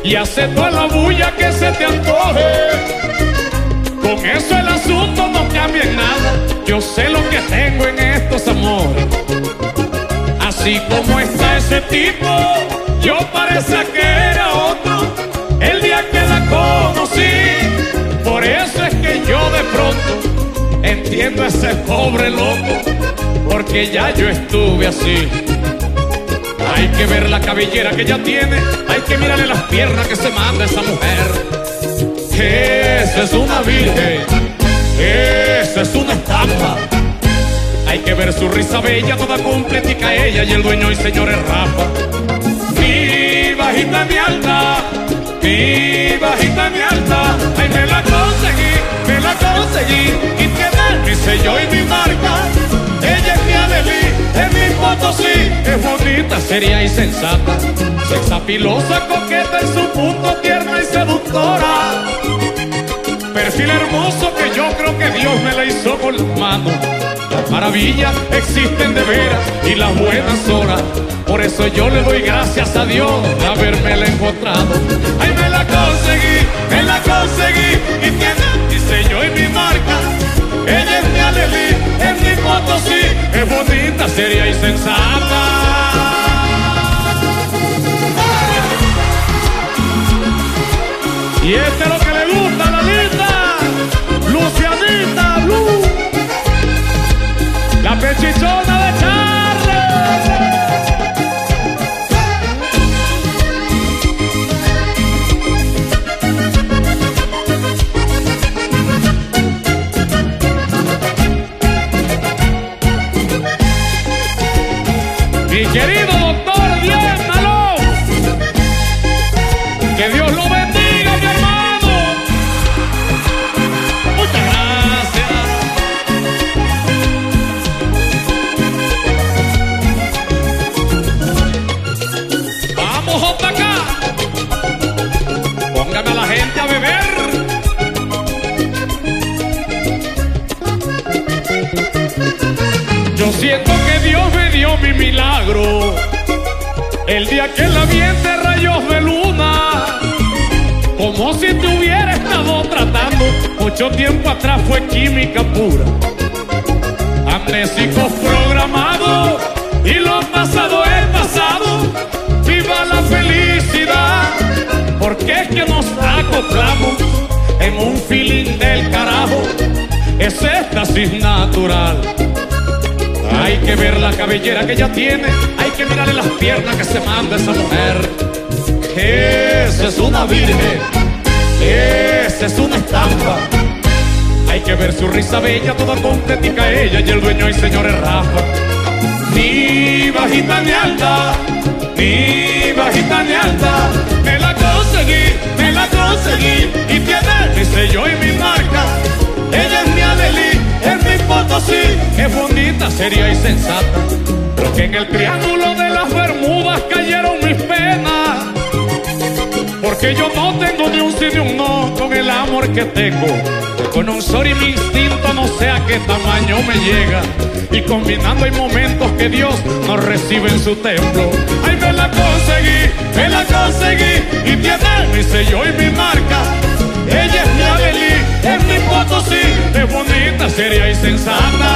y hace toda la bulla que se te antoje. Con eso el asunto no cambia en nada. Yo sé lo que tengo en estos amores. Así como está ese tipo, yo parece que era otro el día que la conocí. Por eso es que yo de pronto entiendo a ese pobre loco, porque ya yo estuve así. Hay que ver la cabellera que ella tiene, hay que mirarle las piernas que se manda esa mujer. Esa es una virgen, esa es una estampa. Hay que ver su risa bella, toda completica ella, y el dueño y señor es Rafa. Mi bajita, mi alta, mi bajita, mi alta. Ay, me la conseguí, y tiene mi sello y mi marca. Ella es mi Adeli, es mi Potosí. Es bonita, seria y sensata, sexapilosa, coqueta en su punto, tierna y seductora. Perfil hermoso que yo creo que Dios me la hizo con las manos. Las maravillas existen de veras y las buenas horas. Por eso yo le doy gracias a Dios de habérmela encontrado. Ay, me la conseguí, y tiene mi sello y mi marca. Ella es mi Adeli, es mi Potosí. Es bonita, seria y sensata. Y este es lo que le gusta a la linda Lucianita Blue, la pechichona de Charles. Mi querido doctor Diez Malón, que Dios lo bendiga, mi hermano. Muchas gracias. Vamos, JK, póngame a la gente a beber. Yo siento que Dios me dio mi milagro el día que la vi entre rayos de luna, como si te hubiera estado tratando mucho tiempo atrás. Fue química pura, amnésicos programados, y lo pasado es pasado. Viva la felicidad, porque es que nos acoplamos en un feeling del carajo. Es éxtasis natural. Hay que ver la cabellera que ella tiene, hay que mirarle las piernas que se manda esa mujer. Esa es una virgen, esa es una estampa. Hay que ver su risa bella, toda completica ella, y el dueño y señor es Rafa. Mi bajita, mi alta, mi bajita, mi alta. Me la conseguí, y tiene mi sello y mi marca. Ella es mi Adeli, es mi Potosí. Es bonita, seria y sensata, pero que en el triángulo de las Bermudas cayeron mis penas, porque yo no tengo ni un sí ni un no con el amor que tengo. Con un sorry mi instinto no sé a qué tamaño me llega, y combinando hay momentos que Dios nos recibe en su templo. Ay, me la conseguí, y tiene mi sello y mi marca. Ella es mi Adeli, es mi Potosí. Es bonita, seria y sensata.